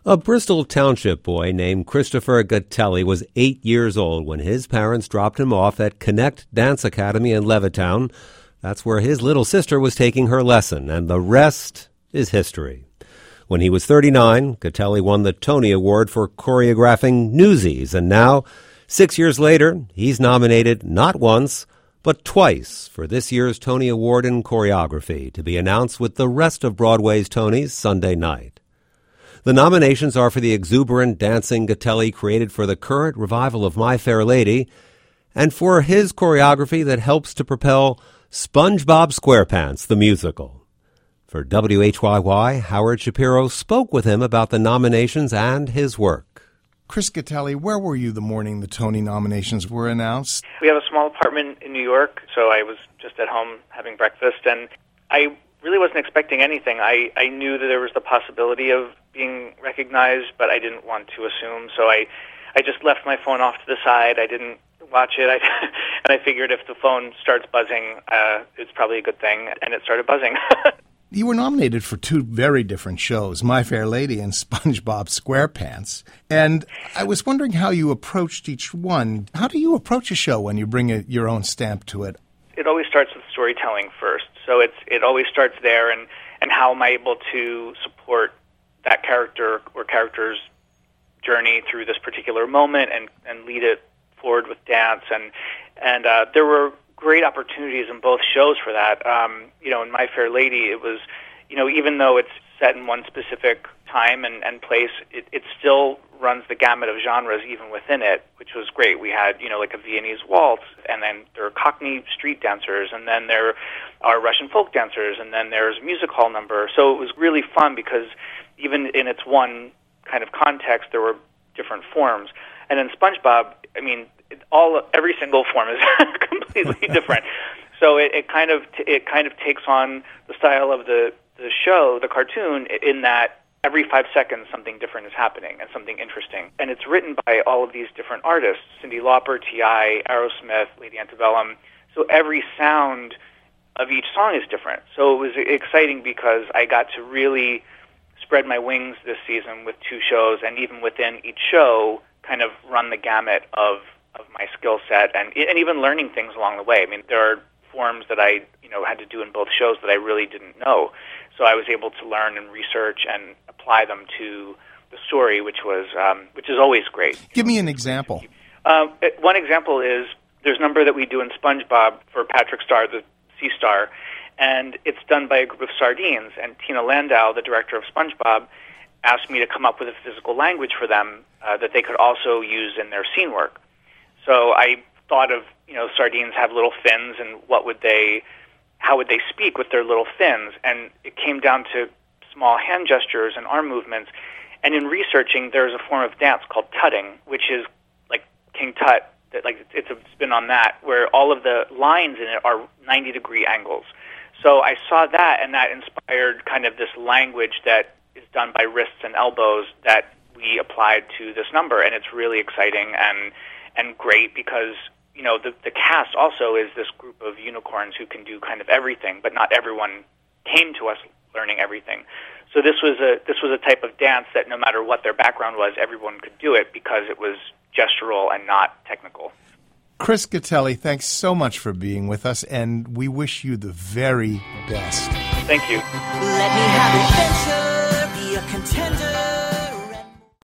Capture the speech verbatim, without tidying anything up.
A Bristol Township boy named Christopher Gattelli was eight years old when his parents dropped him off at Connect Dance Academy in Levittown. That's where his little sister was taking her lesson, and the rest is history. When he was thirty-nine, Gattelli won the Tony Award for choreographing Newsies, and now, six years later, he's nominated not once, but twice for this year's Tony Award in choreography, to be announced with the rest of Broadway's Tonys Sunday night. The nominations are for the exuberant dancing Gattelli created for the current revival of My Fair Lady, and for his choreography that helps to propel SpongeBob SquarePants, the musical. For W H Y Y, Howard Shapiro spoke with him about the nominations and his work. Chris Gattelli, where were you the morning the Tony nominations were announced? We have a small apartment in New York, so I was just at home having breakfast, and I really wasn't expecting anything. I, I knew that there was the possibility of being recognized, but I didn't want to assume, so I, I just left my phone off to the side. I didn't watch it, I, and I figured if the phone starts buzzing, uh, it's probably a good thing, and it started buzzing. You were nominated for two very different shows, My Fair Lady and SpongeBob SquarePants, and I was wondering how you approached each one. How do you approach a show when you bring a, your own stamp to it? It always starts with storytelling first, so it's it always starts there, and, and how am I able to support that character or character's journey through this particular moment and, and lead it forward with dance, and and uh, there were great opportunities in both shows for that. Um, you know, in My Fair Lady, it was, you know, even though it's set in one specific time and, and place, it, it still runs the gamut of genres even within it, which was great. We had, you know, like a Viennese waltz, and then there are Cockney street dancers, and then there are Russian folk dancers, and then there's a music hall number. So it was really fun because even in its one kind of context, there were different forms. And in SpongeBob, I mean, it, all every single form is completely different. So it, it kind of t- it kind of takes on the style of the, the show, the cartoon, in that every five seconds something different is happening and something interesting. And it's written by all of these different artists: Cyndi Lauper, T I, Aerosmith, Lady Antebellum. So every sound of each song is different. So it was exciting because I got to really spread my wings this season with two shows, and even within each show, kind of run the gamut of, of my skill set, and and even learning things along the way. I mean, there are forms that I you know had to do in both shows that I really didn't know, so I was able to learn and research and apply them to the story, which was um, which is always great. Give me an example. Uh, one example is there's a number that we do in SpongeBob for Patrick Star, the Sea Star, and it's done by a group of sardines. And Tina Landau, the director of SpongeBob, asked me to come up with a physical language for them uh, that they could also use in their scene work. So I thought of, you know, sardines have little fins, and what would they, how would they speak with their little fins? And it came down to small hand gestures and arm movements. And in researching, there's a form of dance called tutting, which is like King Tut, that, like it's a spin on that, where all of the lines in it are ninety degree angles. So I saw that, and that inspired kind of this language that is done by wrists and elbows that we applied to this number, and it's really exciting and and great because, you know, the, the cast also is this group of unicorns who can do kind of everything, but not everyone came to us learning everything. So this was a this was a type of dance that no matter what their background was, everyone could do it because it was gestural and not technical. Chris Gattelli, thanks so much for being with us, and we wish you the very best. Thank you. Let me have adventure, be a contender.